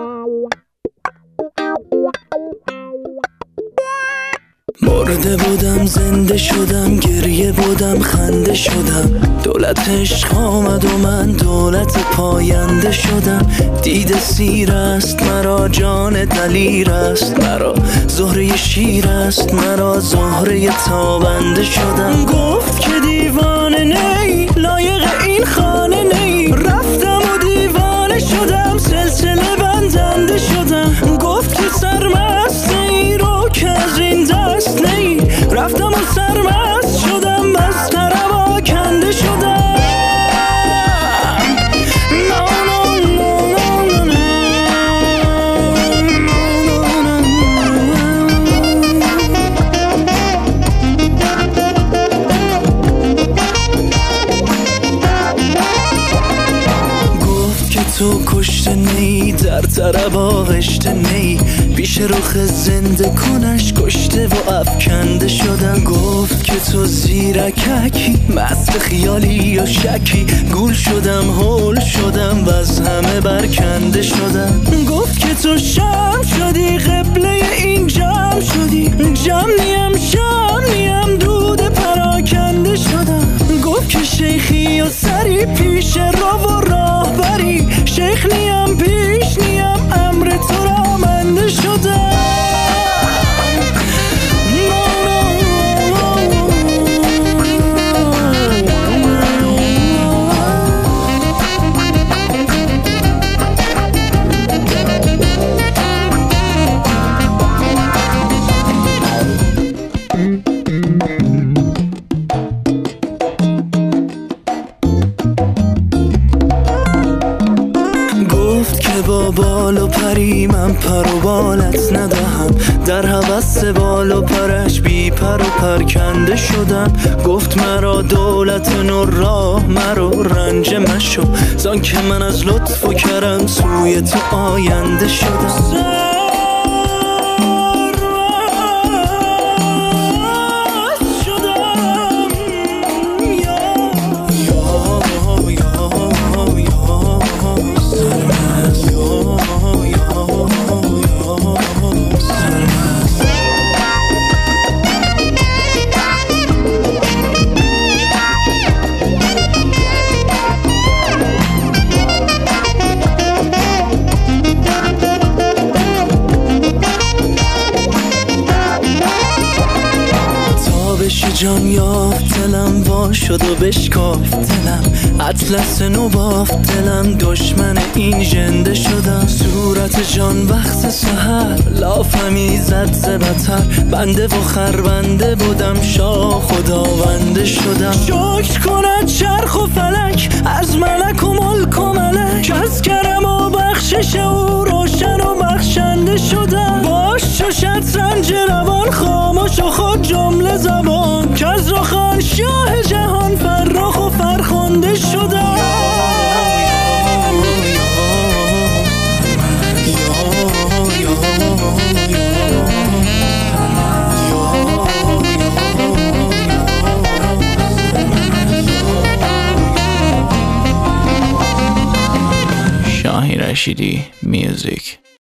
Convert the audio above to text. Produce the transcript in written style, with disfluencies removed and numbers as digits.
مرده بودم زنده شدم، گریه بودم خنده شدم. دولت عشق آمد و من دولت پاینده شدم. دید سیر است مرا، جان دلیر است مرا، زهره شیر است مرا، زهره تابنده شدم. گفت که دیوانه نی، لایق این خانه نی. رفتم و دیوانه شدم، سلسله بندنده شدم. گفت که سرمست ای رو که از این دست نی. رفتم و سرمست شدم، از طرب کنده شدم. تو کشته نی، در طرب آغشته نی. پیش رخ زنده کنش کشته و افکنده شدم. گفت که تو زیرککی، مست خیالی و شکی. گول شدم هول شدم و از همه برکنده شدم. گفت که تو شم شدی، قبله این جمع شدی. جمع نیم شم نیم، دود پراکنده شدم. گفت که شیخی و سری پیش رو و راه بری. شیخ نیم پیش نیم، امر تو را منده شدم. با بال و پری من پر و بالت ندهم. در هوس بال و پرش بی پر و پرکنده شدم. گفت مرا دولت نور راه مرو، رنج مشو زان که من از لطف و کرم سوی تو آینده شدم. جان یافت دلم وا شد و بشکافت دلم. اطلس نو بافت دلم، دشمن این ژنده شدم. صورت جان وقت سحر لافمی زد ز بتر. بنده و خربنده بودم، شاه خداونده شدم. شکر کند چرخ و فلک از ملک و ملک و ملک. از کرم و بخشش او روشن و بخشنده شدم. باش چو شطرنج روان، خاموش و خود جمله زبان. که از رخان شاه جهان فرخ و فرخنده شدم. Shahin Rashidi Music.